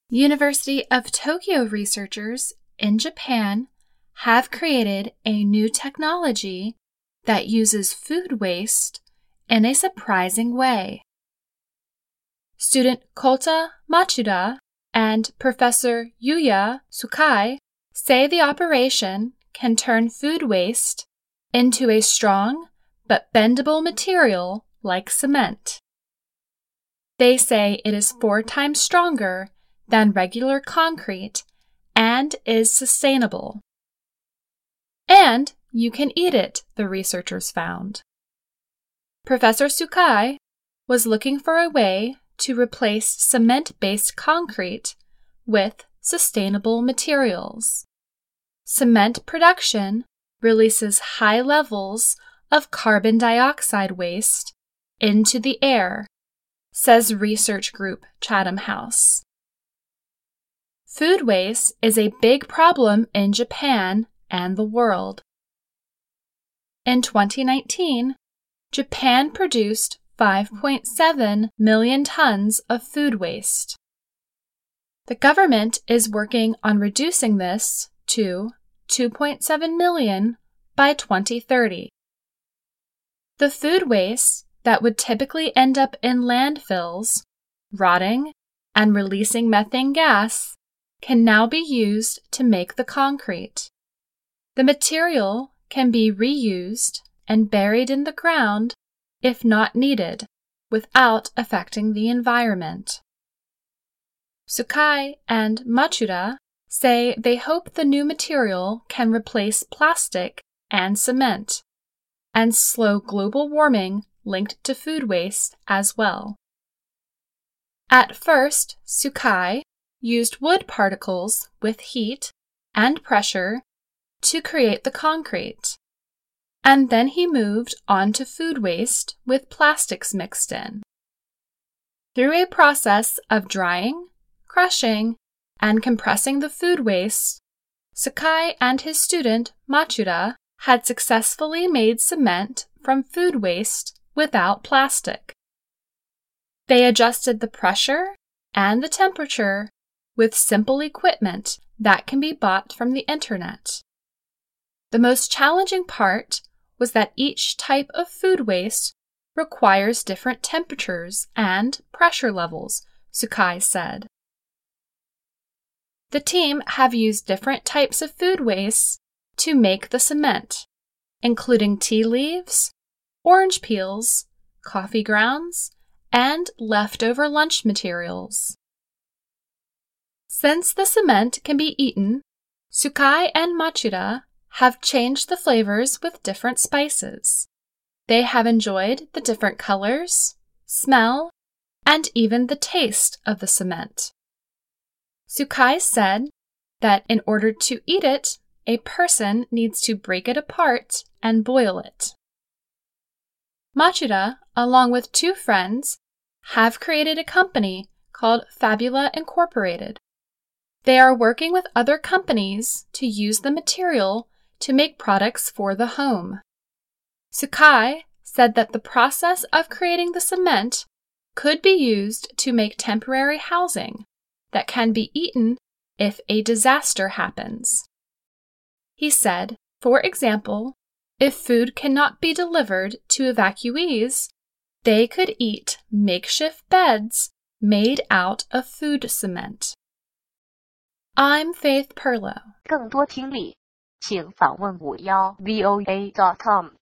University of Tokyo researchers in Japan have created a new technology that uses food waste in a surprising way. Student Kota Matsuda and Professor Yuya Tsukai say the operation can turn food waste into a strong but bendable material like cement. They say it is 4 times stronger than regular concrete and is sustainable. And you can eat it, the researchers found. Professor Tsukai was looking for a way to replace cement-based concrete with sustainable materials. Cement production releases high levels of carbon dioxide waste into the air, says research group Chatham House. Food waste is a big problem in Japan and the world. In 2019, Japan produced 5.7 million tons of food waste. The government is working on reducing this to 2.7 million by 2030. The food waste that would typically end up in landfills, rotting, and releasing methane gas can now be used to make the concrete. The material can be reused and buried in the ground if not needed, without affecting the environment. Tsukai and Matsuda say they hope the new material can replace plastic and cement, and slow global warming linked to food waste as well. At first, Tsukai used wood particles with heat and pressure to create the concrete, and then he moved on to food waste with plastics mixed in. Through a process of drying, crushing, and compressing the food waste, Tsukai and his student Matsuda had successfully made cement from food waste without plastic. They adjusted the pressure and the temperature with simple equipment that can be bought from the internet. The most challenging part was that each type of food waste requires different temperatures and pressure levels, Tsukai said. The team have used different types of food waste to make the cement, including tea leaves, orange peels, coffee grounds, and leftover lunch materials. Since the cement can be eaten, Tsukai and Matsuda have changed the flavors with different spices. They have enjoyed the different colors, smell, and even the taste of the cement. Tsukai said that in order to eat it, a person needs to break it apart and boil it. Matsuda, along with 2 friends, have created a company called Fabula Incorporated. They are working with other companies to use the material to make products for the home. Tsukai said that the process of creating the cement could be used to make temporary housing that can be eaten if a disaster happens. He said, for example, if food cannot be delivered to evacuees, they could eat makeshift beds made out of food cement. I'm Faith Perlow. 更多听力，请访问51voa.com。